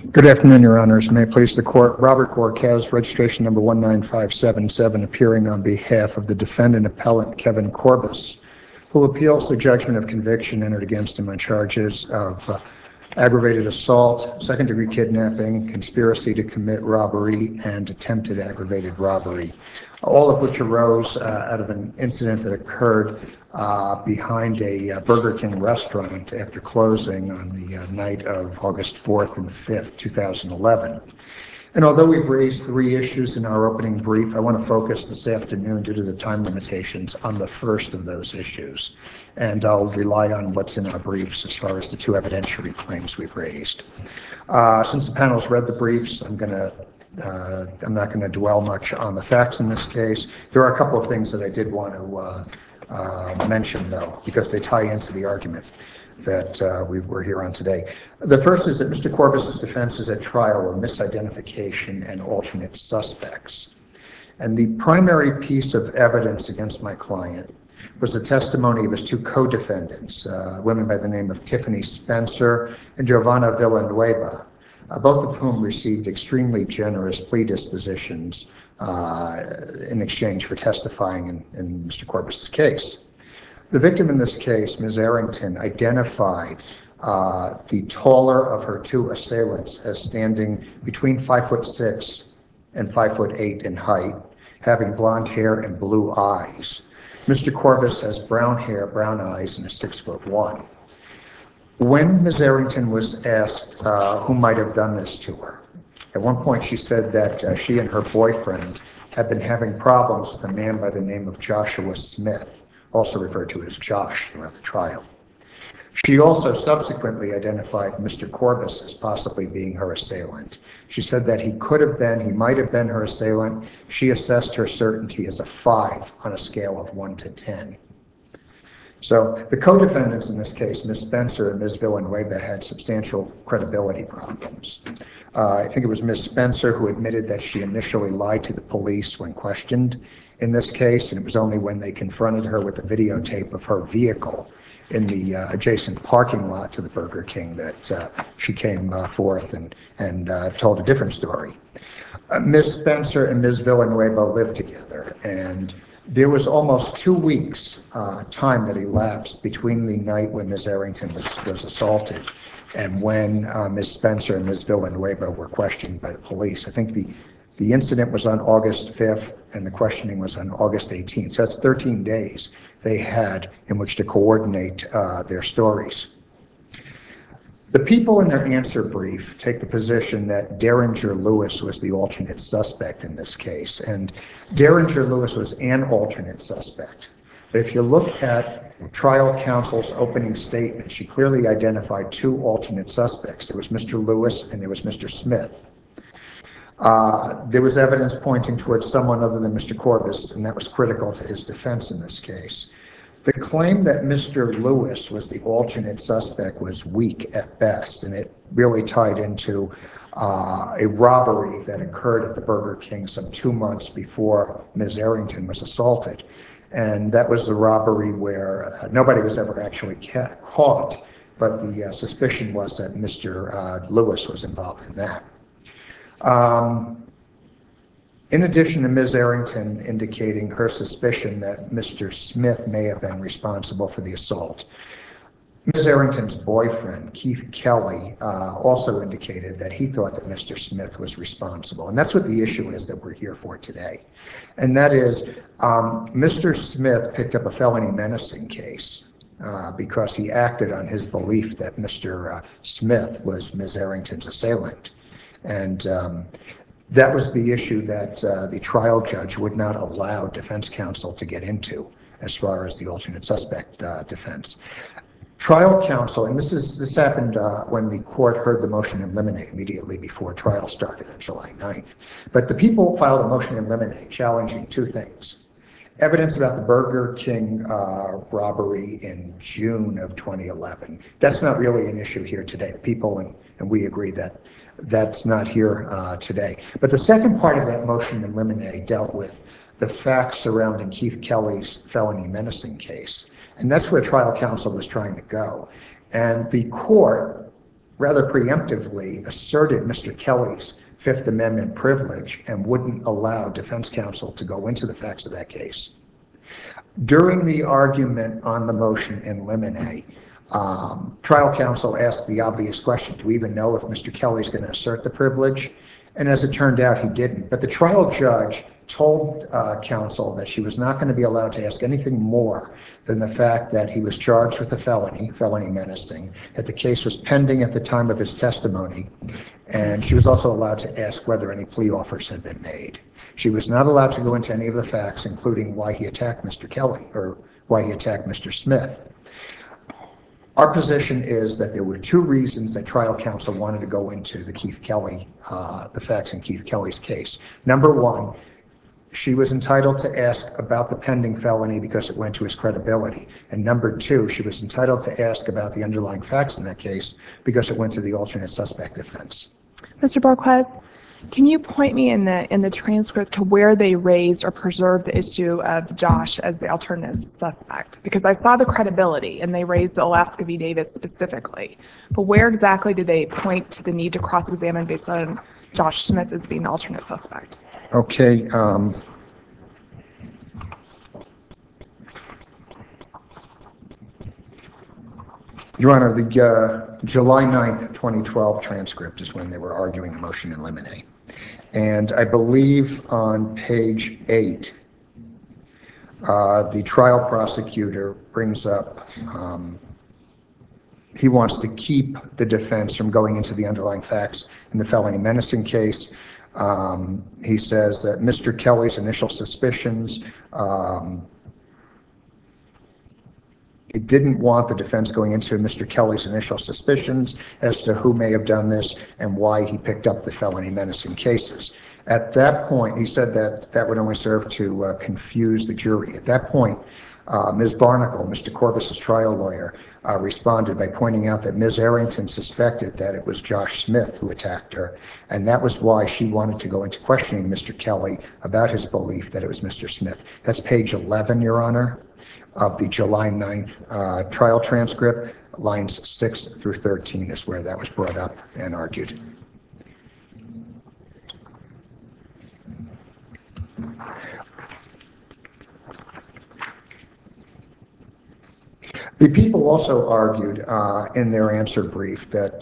Good afternoon, Your Honors. May it please the Court, Robert Gorkaz, registration number 19577, appearing on behalf of the defendant appellant Kevin Corbis, who appeals the judgment of conviction entered against him on charges of aggravated assault, second-degree kidnapping, conspiracy to commit robbery, and attempted aggravated robbery, all of which arose out of an incident that occurred behind a Burger King restaurant after closing on the night of August 4th and 5th, 2011. And although we've raised three issues in our opening brief, I want to focus this afternoon, due to the time limitations, on the first of those issues. And I'll rely on what's in our briefs as far as the two evidentiary claims we've raised. Since the panel's read the briefs, I'm not going to dwell much on the facts in this case. There are a couple of things that I did want to mention, though, because they tie into the argument that we're here on today. The first is that Mr. Corbis' defenses at trial were misidentification and alternate suspects. And the primary piece of evidence against my client was the testimony of his two co-defendants, women by the name of Tiffany Spencer and Giovanna Villanueva, both of whom received extremely generous plea dispositions in exchange for testifying in Mr. Corbis' case. The victim in this case, Ms. Arrington, identified the taller of her two assailants as standing between 5'6" and 5'8" in height, having blonde hair and blue eyes. Mr. Corbis has brown hair, brown eyes, and is 6'1". When Ms. Arrington was asked who might have done this to her, at one point she said that she and her boyfriend had been having problems with a man by the name of Joshua Smith, also referred to as Josh throughout the trial. She also subsequently identified Mr. Corbis as possibly being her assailant. She said that he might have been her assailant. She assessed her certainty as a 5 on a scale of 1 to 10. So the co-defendants in this case, Ms. Spencer and Ms. Villanueva, had substantial credibility problems. I think it was Ms. Spencer who admitted that she initially lied to the police when questioned in this case, and it was only when they confronted her with a videotape of her vehicle in the adjacent parking lot to the Burger King that she came forth and told a different story. Ms. Spencer and Ms. Villanueva lived together, and there was almost 2 weeks time that elapsed between the night when Ms. Arrington was assaulted and when Ms. Spencer and Ms. Villanueva were questioned by the police. I think the incident was on August 5th and the questioning was on August 18th. So that's 13 days they had in which to coordinate their stories. The people in their answer brief take the position that Derringer Lewis was the alternate suspect in this case, and Derringer Lewis was an alternate suspect. But if you look at trial counsel's opening statement, she clearly identified two alternate suspects. There was Mr. Lewis and there was Mr. Smith. There was evidence pointing towards someone other than Mr. Corbis, and that was critical to his defense in this case. The claim that Mr. Lewis was the alternate suspect was weak at best, and it really tied into a robbery that occurred at the Burger King some 2 months before Ms. Arrington was assaulted. And that was the robbery where nobody was ever actually caught, but the suspicion was that Mr. Lewis was involved in that. In addition to Ms. Arrington indicating her suspicion that Mr. Smith may have been responsible for the assault, Ms. Arrington's boyfriend, Keith Kelly, also indicated that he thought that Mr. Smith was responsible. And that's what the issue is that we're here for today. And that is, Mr. Smith picked up a felony menacing case because he acted on his belief that Mr. Smith was Ms. Arrington's assailant. And that was the issue that the trial judge would not allow defense counsel to get into as far as the alternate suspect defense. Trial counsel, and this happened when the court heard the motion in limine immediately before trial started on July 9th. But the people filed a motion in limine challenging two things. Evidence about the Burger King robbery in June of 2011. That's not really an issue here today. People and we agree that that's not here today. But the second part of that motion in limine dealt with the facts surrounding Keith Kelly's felony menacing case. And that's where trial counsel was trying to go. And the court rather preemptively asserted Mr. Kelly's Fifth Amendment privilege and wouldn't allow defense counsel to go into the facts of that case. During the argument on the motion in limine, trial counsel asked the obvious question, do we even know if Mr. Kelly's going to assert the privilege? And as it turned out, he didn't. But the trial judge told counsel that she was not going to be allowed to ask anything more than the fact that he was charged with a felony menacing, that the case was pending at the time of his testimony, and she was also allowed to ask whether any plea offers had been made. She was not allowed to go into any of the facts, including why he attacked Mr. Kelly or why he attacked Mr. Smith. Our position is that there were two reasons that trial counsel wanted to go into the facts in Keith Kelly's case. Number one, she was entitled to ask about the pending felony because it went to his credibility. And number two, she was entitled to ask about the underlying facts in that case because it went to the alternate suspect defense. Mr. Borquez, can you point me in the transcript to where they raised or preserved the issue of Josh as the alternative suspect? Because I saw the credibility and they raised the Alaska v. Davis specifically. But where exactly did they point to the need to cross-examine based on Josh Smith as being the alternate suspect? Okay. Your Honor, the July 9th, 2012 transcript is when they were arguing the motion in limine. And I believe on page 8, the trial prosecutor brings up, he wants to keep the defense from going into the underlying facts in the felony menacing case. He says that Mr. Kelly's initial suspicions, he didn't want the defense going into Mr. Kelly's initial suspicions as to who may have done this and why he picked up the felony menacing cases. At that point, he said that that would only serve to confuse the jury. At that point, Ms. Barnacle, Mr. Corbis's trial lawyer, responded by pointing out that Ms. Arrington suspected that it was Josh Smith who attacked her, and that was why she wanted to go into questioning Mr. Kelly about his belief that it was Mr. Smith. That's page 11, Your Honor, of the July 9th trial transcript. Lines 6 through 13 is where that was brought up and argued. The people also argued in their answer brief that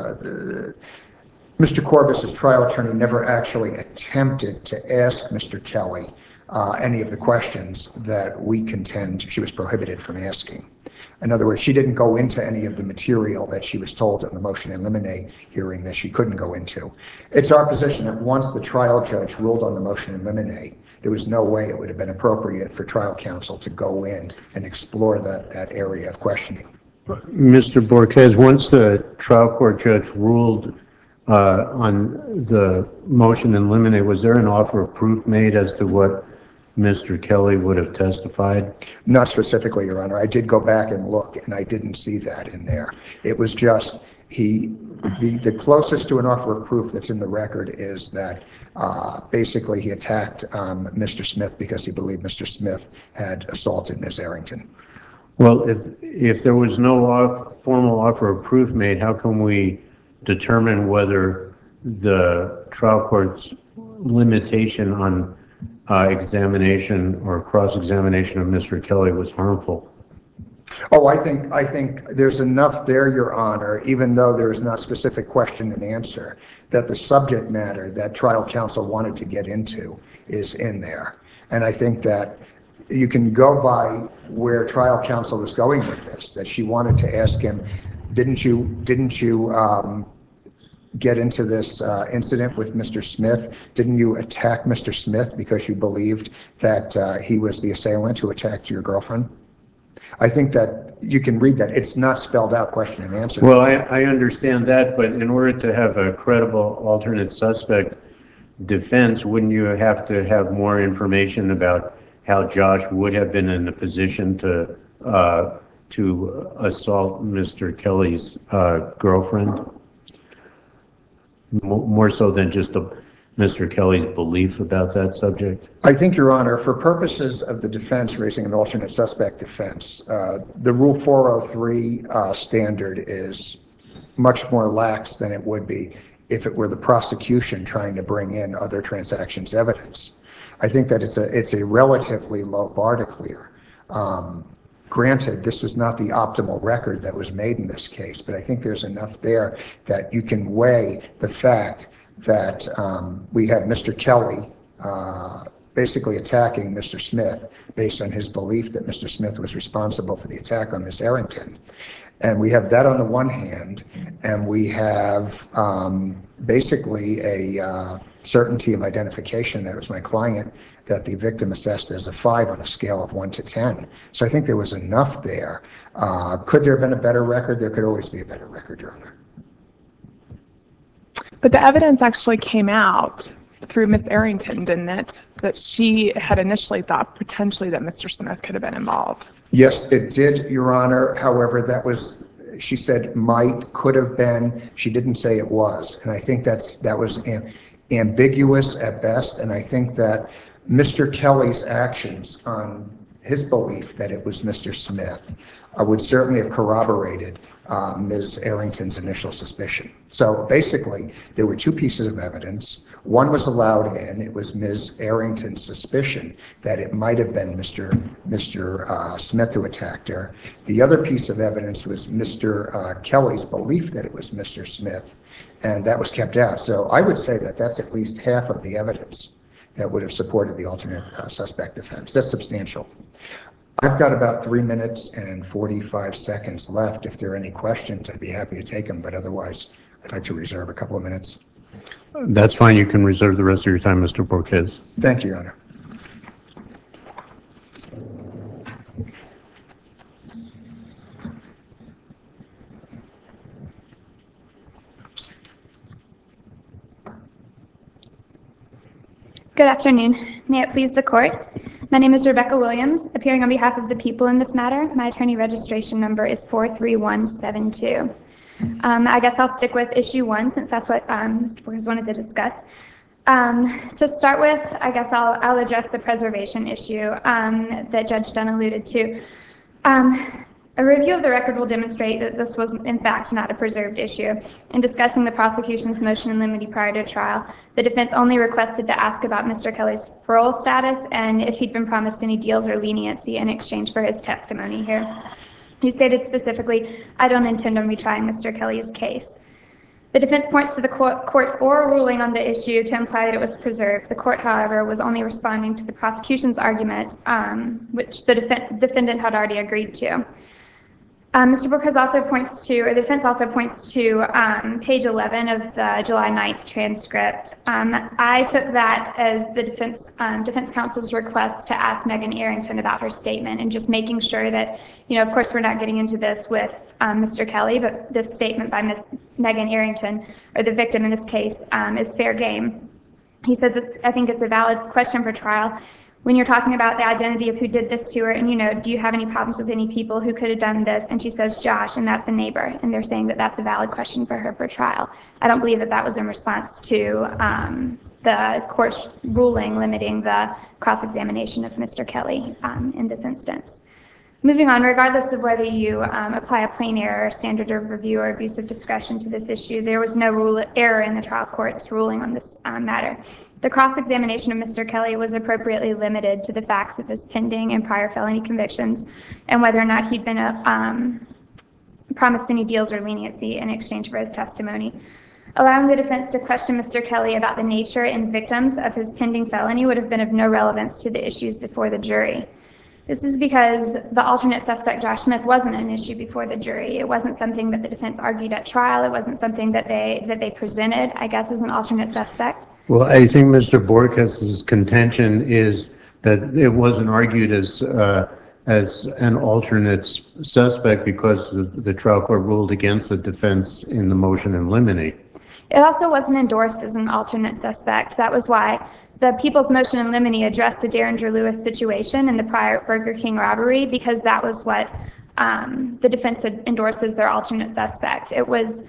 Mr. Corbis's trial attorney never actually attempted to ask Mr. Kelly any of the questions that we contend she was prohibited from asking. In other words, she didn't go into any of the material that she was told in the motion in limine hearing that she couldn't go into. It's our position that once the trial judge ruled on the motion in limine, there was no way it would have been appropriate for trial counsel to go in and explore that area of questioning. Mr. Borquez, once the trial court judge ruled on the motion in limine, was there an offer of proof made as to what Mr. Kelly would have testified? Not specifically, Your Honor. I did go back and look, and I didn't see that in there. It was just the closest to an offer of proof that's in the record is that basically he attacked Mr. Smith because he believed Mr. Smith had assaulted Ms. Arrington. Well, if there was no formal offer of proof made, how can we determine whether the trial court's limitation on examination or cross-examination of Mr. Kelly was harmful? Oh, I think there's enough there, Your Honor, even though there is not specific question and answer, that the subject matter that trial counsel wanted to get into is in there. And I think that you can go by where trial counsel was going with this, that she wanted to ask him, didn't you get into this incident with Mr. Smith? Didn't you attack Mr. Smith because you believed that he was the assailant who attacked your girlfriend? I think that you can read that. It's not spelled out question and answer. Well, I understand that, but in order to have a credible alternate suspect defense, wouldn't you have to have more information about how Josh would have been in a position to assault Mr. Kelly's girlfriend? More so than just Mr. Kelly's belief about that subject? I think, Your Honor, for purposes of the defense raising an alternate suspect defense, the Rule 403 standard is much more lax than it would be if it were the prosecution trying to bring in other transactions evidence. I think that it's a relatively low bar to clear. Granted, this was not the optimal record that was made in this case, but I think there's enough there that you can weigh the fact that we have Mr. Kelly basically attacking Mr. Smith based on his belief that Mr. Smith was responsible for the attack on Ms. Arrington. And we have that on the one hand, and we have basically a certainty of identification that it was my client that the victim assessed as a 5 on a scale of 1 to 10. So I think there was enough there. Could there have been a better record? There could always be a better record, Your Honor. But the evidence actually came out through Ms. Arrington, didn't it? That she had initially thought potentially that Mr. Smith could have been involved. Yes, it did, Your Honor. However, that was, she said might, could have been. She didn't say it was. And I think that was ambiguous at best. And I think that Mr. Kelly's actions on his belief that it was Mr. Smith would certainly have corroborated Ms. Arrington's initial suspicion. So basically, there were 2 pieces of evidence. One was allowed in. It was Ms. Arrington's suspicion that it might have been Mr. Smith who attacked her. The other piece of evidence was Mr. Kelly's belief that it was Mr. Smith, and that was kept out. So I would say that that's at least half of the evidence that would have supported the alternate suspect defense. That's substantial. I've got about 3 minutes and 45 seconds left. If there are any questions, I'd be happy to take them, but otherwise, I'd like to reserve a couple of minutes. That's fine. You can reserve the rest of your time, Mr. Borges. Thank you, Your Honor. Good afternoon. May it please the court. My name is Rebecca Williams, appearing on behalf of the people in this matter. My attorney registration number is 43172. I guess I'll stick with issue 1 since that's what Mr. Borges wanted to discuss. To start with, I guess I'll address the preservation issue that Judge Dunn alluded to. A review of the record will demonstrate that this was in fact not a preserved issue. In discussing the prosecution's motion in limine prior to trial, the defense only requested to ask about Mr. Kelly's parole status and if he'd been promised any deals or leniency in exchange for his testimony here. He stated specifically, "I don't intend on retrying Mr. Kelly's case." The defense points to the court's oral ruling on the issue to imply that it was preserved. The court, however, was only responding to the prosecution's argument, which the defendant had already agreed to. Mr. Borges also points to, or the defense also points to page 11 of the July 9th transcript. I took that as the defense counsel's request to ask Megan Arrington about her statement and just making sure that, of course, we're not getting into this with Mr. Kelly, but this statement by Miss Megan Arrington, or the victim in this case, is fair game. He says, I think it's a valid question for trial. When you're talking about the identity of who did this to her, and do you have any problems with any people who could have done this? And she says, Josh, and that's a neighbor. And they're saying that that's a valid question for her for trial. I don't believe that that was in response to the court's ruling limiting the cross-examination of Mr. Kelly in this instance. Moving on, regardless of whether you apply a plain error, standard of review, or abuse of discretion to this issue, there was no error in the trial court's ruling on this matter. The cross-examination of Mr. Kelly was appropriately limited to the facts of his pending and prior felony convictions and whether or not he'd been promised any deals or leniency in exchange for his testimony. Allowing the defense to question Mr. Kelly about the nature and victims of his pending felony would have been of no relevance to the issues before the jury. This is because the alternate suspect, Josh Smith, wasn't an issue before the jury. It wasn't something that the defense argued at trial. It wasn't something that they presented, I guess, as an alternate suspect. Well, I think Mr. Borges' contention is that it wasn't argued as an alternate suspect because the trial court ruled against the defense in the motion in limine. It also wasn't endorsed as an alternate suspect. That was why the people's motion in limine addressed the Derringer Lewis situation and the prior Burger King robbery, because that was what the defense had endorsed as their alternate suspect. It wasn't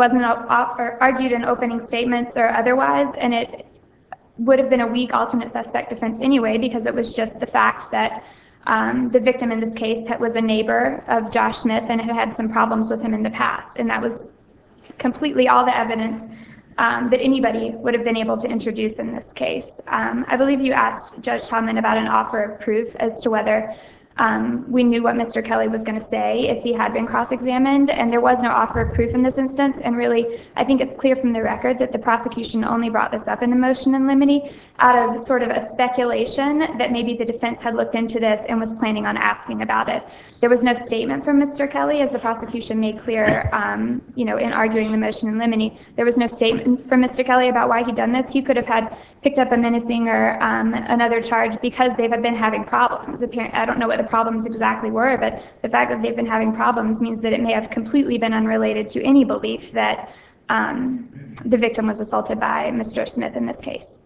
argued in opening statements or otherwise, and it would have been a weak alternate suspect defense anyway, because it was just the fact that the victim in this case was a neighbor of Josh Smith and had had some problems with him in the past, and that was completely all the evidence that anybody would have been able to introduce in this case. I believe you asked Judge Tallman about an offer of proof as to whether we knew what Mr. Kelly was going to say if he had been cross-examined, and there was no offer of proof in this instance. And really, I think it's clear from the record that the prosecution only brought this up in the motion in limine out of sort of a speculation that maybe the defense had looked into this and was planning on asking about it. There was no statement from Mr. Kelly, as the prosecution made clear, in arguing the motion in limine. There was no statement from Mr. Kelly about why he'd done this. He could have had picked up a menacing or another charge because they have been having problems. I don't know what the problems exactly were, but the fact that they've been having problems means that it may have completely been unrelated to any belief that the victim was assaulted by Mr. Smith in this case.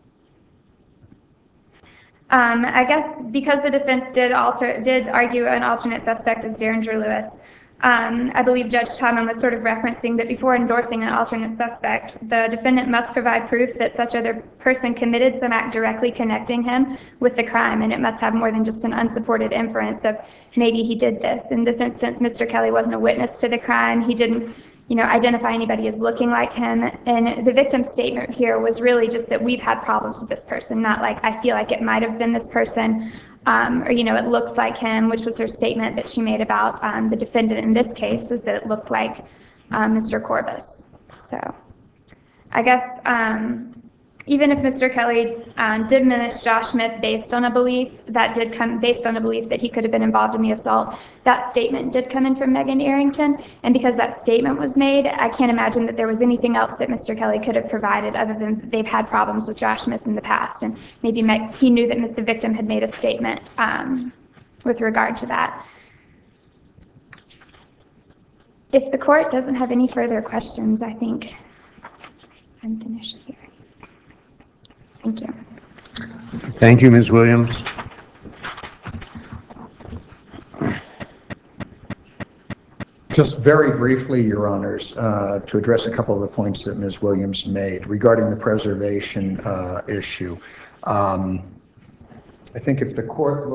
I guess because the defense did argue an alternate suspect as Derringer Lewis, I believe Judge Tallman was sort of referencing that before endorsing an alternate suspect, the defendant must provide proof that such other person committed some act directly connecting him with the crime, and it must have more than just an unsupported inference of maybe he did this. In this instance, Mr. Kelly wasn't a witness to the crime. He didn't identify anybody as looking like him. And the victim's statement here was really just that we've had problems with this person, not like I feel like it might have been this person, or it looked like him, which was her statement that she made about the defendant in this case, was that it looked like Mr. Corbus. So I guess even if Mr. Kelly did diminish Josh Smith based on a belief that he could have been involved in the assault, that statement did come in from Megan Arrington. And because that statement was made, I can't imagine that there was anything else that Mr. Kelly could have provided other than they've had problems with Josh Smith in the past. And maybe he knew that the victim had made a statement with regard to that. If the court doesn't have any further questions, I think I'm finished here. Thank you. Thank you, Ms. Williams. Just very briefly, Your Honors, to address a couple of the points that Ms. Williams made regarding the preservation issue. I think if the court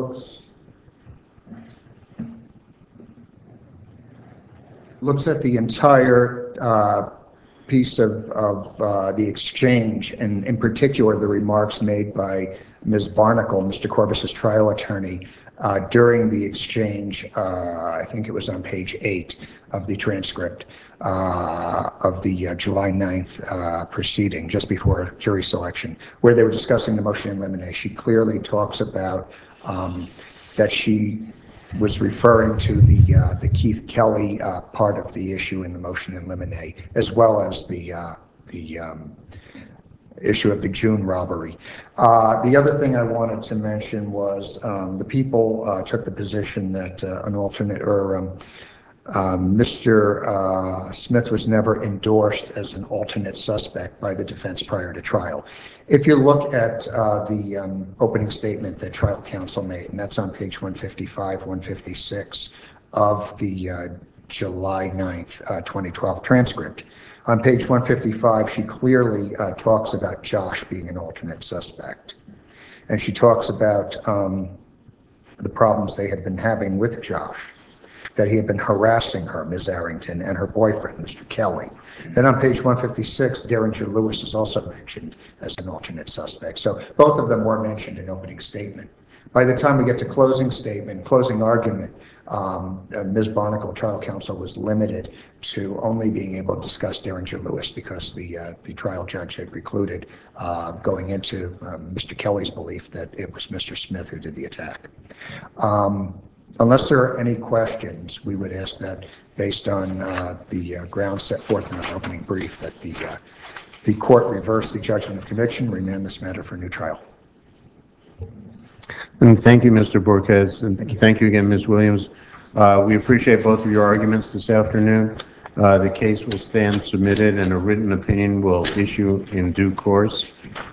looks at the entire piece of the exchange, and in particular the remarks made by Ms. Barnacle, Mr. Corbus's trial attorney, during the exchange, I think it was on page 8 of the transcript of the July 9th proceeding, just before jury selection, where they were discussing the motion in limine. She clearly talks about that she was referring to the Keith Kelly part of the issue in the motion in limine, as well as the issue of the June robbery. The other thing I wanted to mention was the people took the position that an alternate, or Mr. Smith was never endorsed as an alternate suspect by the defense prior to trial. If you look at the opening statement that trial counsel made, and that's on page 155, 156 of the July 9th, 2012 transcript. On page 155, she clearly talks about Josh being an alternate suspect. And she talks about the problems they had been having with Josh, that he had been harassing her, Ms. Arrington, and her boyfriend, Mr. Kelly. Then on page 156, Derringer Lewis is also mentioned as an alternate suspect. So both of them were mentioned in opening statement. By the time we get to closing statement, closing argument, Ms. Barnacle, trial counsel, was limited to only being able to discuss Derringer Lewis because the trial judge had precluded going into Mr. Kelly's belief that it was Mr. Smith who did the attack. Unless there are any questions, we would ask that, based on the grounds set forth in our opening brief, that the court reverse the judgment of conviction, remand this matter for new trial. And thank you, Mr. Borges, and thank you again, Ms. Williams. We appreciate both of your arguments this afternoon. The case will stand submitted, and a written opinion will issue in due course.